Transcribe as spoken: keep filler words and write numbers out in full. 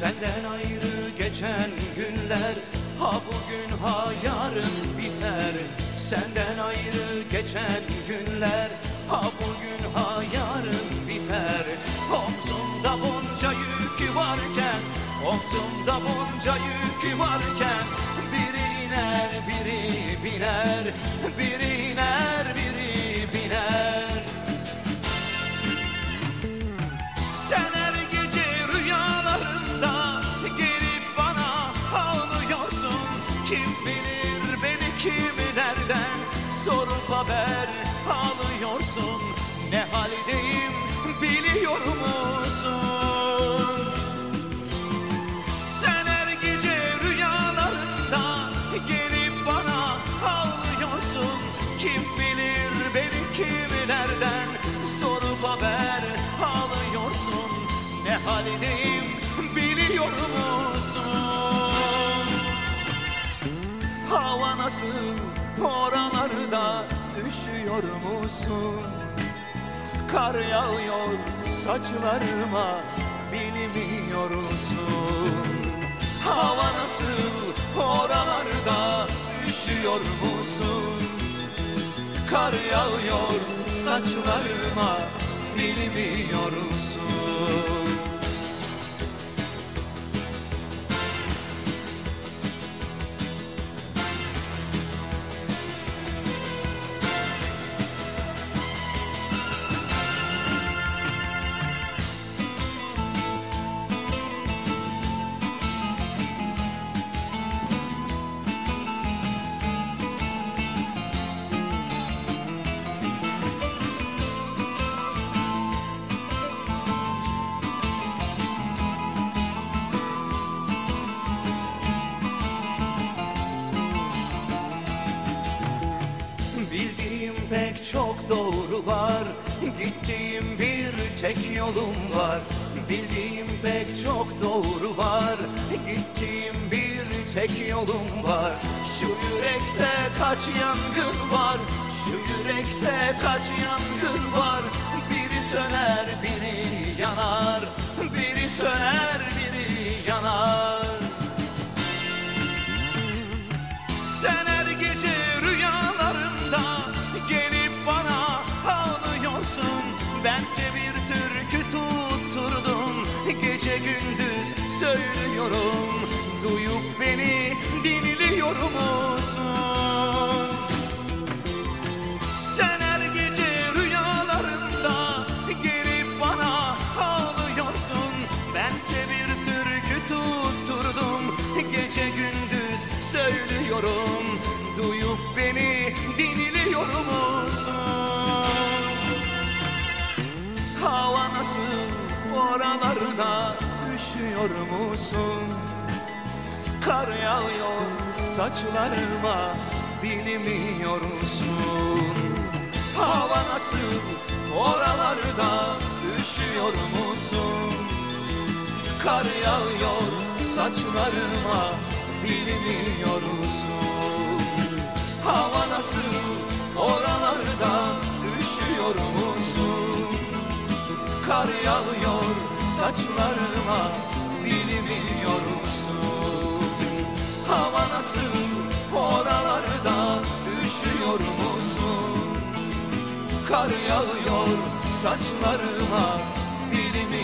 Senden ayrı geçen günler, ha bugün ha yarın biter. Senden ayrı geçen günler, ha bugün ha yarın biter. Omzumda bunca yük varken, omzumda bunca yük varken, biri iner biri biner, biri iner biri biner. Sen her gece rüyalarında gelip bana ağlıyorsun. Kim bilir beni kim nereden sorup haber alıyorsun. Ne haldeyim biliyor musun? Sen her gece rüyalarında gelip bana ağlıyorsun. Kim bilir beni kim nereden sorup haber alıyorsun. Ne haldeyim biliyor musun? Hava nasıl oralarda üşüyor musun? Kar yağıyor saçlarıma bilmiyor musun? Hava nasıl oralarda üşüyor musun? Kar yağıyor saçlarıma bilmiyor musun? Bildiğim pek çok doğru var, gittiğim bir tek yolum var. Bildiğim pek çok doğru var, gittiğim bir tek yolum var. Şu yürekte kaç yangın var, şu yürekte kaç yangın var. Biri söner biri yanar, biri söner biri yanar. Sen her gece rüyalarında gelip bana ağlıyorsun. Bense bir türkü tutturdum, gece gündüz söylüyorum. Duyup beni dinliyor musun? Sen her gece rüyalarında gelip bana ağlıyorsun. Bense bir türkü tutturdum, gece gündüz söylüyorum. Duyup beni dinliyor musun? Hava nasıl oralarda üşüyor musun? Kar yağıyor saçlarıma bilmiyor musun? Hava nasıl oralarda üşüyor musun? Kar yağıyor saçlarıma bilmiyor musun? Hava nasıl oralarda üşüyor musun? Kar yağıyor saçlarıma bilmiyor musun? Hava nasıl oralarda üşüyor musun? Kar yağıyor saçlarıma bilmiyor musun?